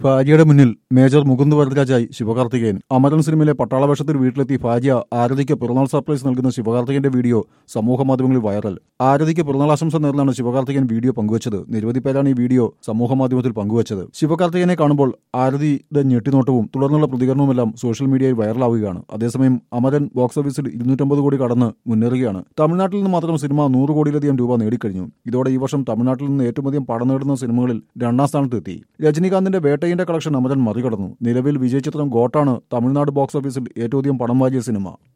ഭാര്യയുടെ മുന്നിൽ മേജർ മുകുന്ദ് വരദരാജായി ശിവകാർത്തികേയൻ. അമരൻ സിനിമയിലെ പട്ടാള വേഷത്തിൽ വീട്ടിലെത്തി ഭാര്യ ആരതിക്ക് പിറന്നാൾ സർപ്രൈസ് നൽകുന്ന ശിവകാർത്തികേയന്റെ വീഡിയോ സമൂഹമാധ്യമങ്ങളിൽ വൈറൽ. ആരതിക്ക് പിറന്നാൾ ആശംസ നേർന്നാണ് ശിവകാർത്തികേയൻ വീഡിയോ പങ്കുവച്ചത്. നിരവധി പേരാണ് ഈ വീഡിയോ സമൂഹമാധ്യമത്തിൽ പങ്കുവച്ചത്. ശിവകാർത്തികേയനെ കാണുമ്പോൾ ആരതിയുടെ ഞെട്ടിനോട്ടവും തുടർന്നുള്ള പ്രതികരണവുമെല്ലാം സോഷ്യൽ മീഡിയയിൽ വൈറലാവുകയാണ്. അതേസമയം അമരൻ ബോക്സ് ഓഫീസിൽ 250 കോടി കടന്ന് മുന്നേറുകയാണ്. തമിഴ്നാട്ടിൽ നിന്ന് മാത്രം സിനിമ 100 കോടിയിലധികം രൂപ നേടിക്കഴിഞ്ഞു. ഇതോടെ ഈ വർഷം തമിഴ്നാട്ടിൽ നിന്ന് ഏറ്റവും അധികം പണം നേടുന്ന സിനിമകളിൽ 2ാം സ്ഥാനത്തെത്തി. രജനീകാന്തിന്റെ വേട്ടയിന്റെ കളക്ഷൻ അമരൻ മറികടന്നു. നിലവിൽ വിജയചിത്രം ഗോട്ടാണ് തമിഴ്നാട് ബോക്സ് ഓഫീസിൽ ഏറ്റവും അധികം പണം വാരിയ സിനിമ.